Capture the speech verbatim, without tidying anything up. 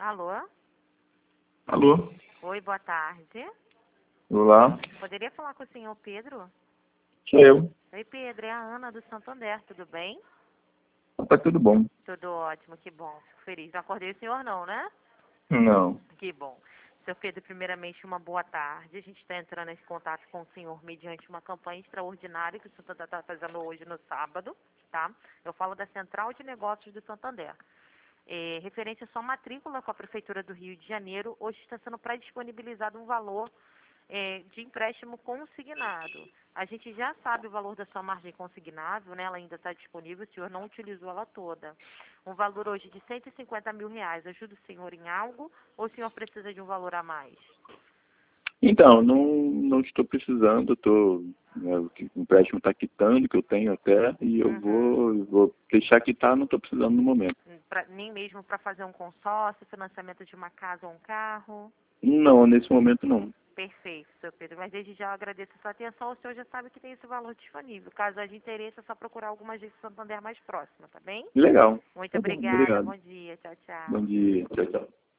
Alô? Alô? Oi, boa tarde. Olá, Poderia falar com o senhor Pedro? sou eu. Oi, Pedro, é a Ana do Santander, tudo bem? Tá tudo bom? Tudo ótimo, que bom. Fico feliz. Não acordei o senhor não, né? Não. Que bom. Senhor Pedro, primeiramente, uma boa tarde. A gente está entrando em contato com o senhor mediante uma campanha extraordinária que o Santander está fazendo hoje no sábado, tá? Eu falo da Central de Negócios do Santander. É, referente à sua matrícula com a Prefeitura do Rio de Janeiro, hoje está sendo pré-disponibilizado um valor é, de empréstimo consignado. A gente já sabe o valor da sua margem consignável, né? Ela ainda está disponível, o senhor não utilizou ela toda. Um valor hoje de cento e cinquenta mil reais. Ajuda o senhor em algo ou o senhor precisa de um valor a mais? Então, não, não estou precisando, eu tô, né, o que- o empréstimo está quitando, que eu tenho até, e eu Uhum. vou, vou deixar quitar, não estou precisando no momento. Pra, nem mesmo para fazer um consórcio, financiamento de uma casa ou um carro? Não, nesse momento não. Perfeito, seu Pedro. Mas desde já eu agradeço a sua atenção. O senhor já sabe que tem esse valor disponível. Caso haja interesse, é só procurar alguma agência Santander mais próxima, tá bem? Legal. Muito Tá bom, obrigada. obrigado. Bom dia. Tchau, Bom tchau. dia. Tchau, tchau.